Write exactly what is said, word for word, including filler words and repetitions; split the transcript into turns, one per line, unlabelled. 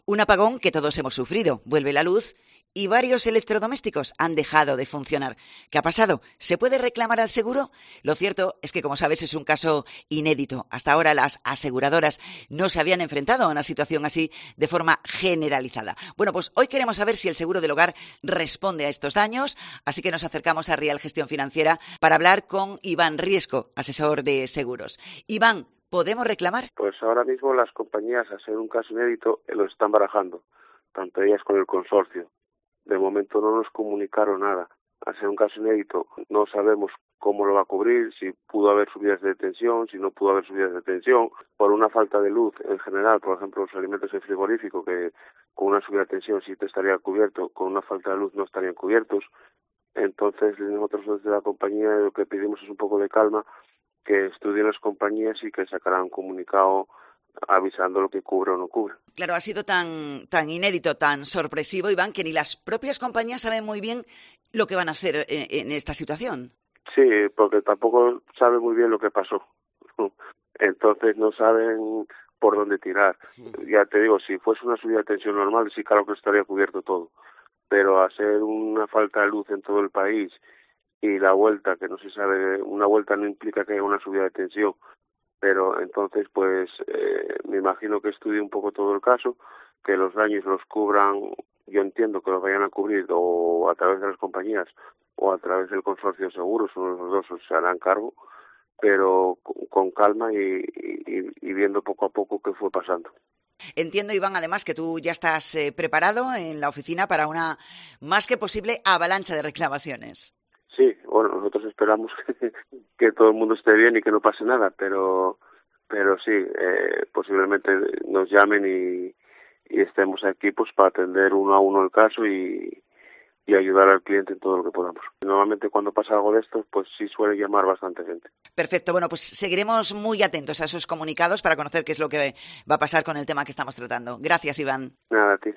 Un apagón que todos hemos sufrido. Vuelve la luz y varios electrodomésticos han dejado de funcionar. ¿Qué ha pasado? ¿Se puede reclamar al seguro? Lo cierto es que, como sabes, es un caso inédito. Hasta ahora las aseguradoras no se habían enfrentado a una situación así de forma generalizada. Bueno, pues hoy queremos saber si el seguro del hogar responde a estos daños, así que nos acercamos a Rial Gestión Financiera para hablar con Iván Riesco, asesor de seguros. Iván, ¿podemos reclamar?
Pues ahora mismo las compañías, a ser un caso inédito, lo están barajando, tanto ellas con el consorcio. De momento no nos comunicaron nada. A ser un caso inédito, no sabemos cómo lo va a cubrir, si pudo haber subidas de tensión, si no pudo haber subidas de tensión, por una falta de luz en general, por ejemplo, los alimentos en frigorífico, que con una subida de tensión sí te estaría cubierto, con una falta de luz no estarían cubiertos. Entonces nosotros desde la compañía lo que pedimos es un poco de calma, que estudien las compañías y que sacarán un comunicado avisando lo que cubre o no cubre.
Claro, ha sido tan, tan inédito, tan sorpresivo, Iván, que ni las propias compañías saben muy bien lo que van a hacer en, en esta situación.
Sí, porque tampoco saben muy bien lo que pasó. Entonces no saben por dónde tirar. Ya te digo, si fuese una subida de tensión normal, sí, claro que estaría cubierto todo. Pero hacer una falta de luz en todo el país y la vuelta, que no se sabe, una vuelta no implica que haya una subida de tensión, pero entonces pues eh, me imagino que estudie un poco todo el caso, que los daños los cubran, yo entiendo que los vayan a cubrir o a través de las compañías o a través del consorcio de seguros, uno de los dos se harán cargo, pero con, con calma y, y, y viendo poco a poco qué fue pasando.
Entiendo, Iván, además, que tú ya estás eh, preparado en la oficina para una más que posible avalancha de reclamaciones.
Sí, bueno, nosotros esperamos que, que todo el mundo esté bien y que no pase nada, pero pero sí, eh, posiblemente nos llamen y, y estemos aquí pues para atender uno a uno el caso y, y ayudar al cliente en todo lo que podamos. Normalmente cuando pasa algo de esto, pues sí suele llamar bastante gente.
Perfecto, bueno, pues seguiremos muy atentos a esos comunicados para conocer qué es lo que va a pasar con el tema que estamos tratando. Gracias, Iván.
Nada, a ti.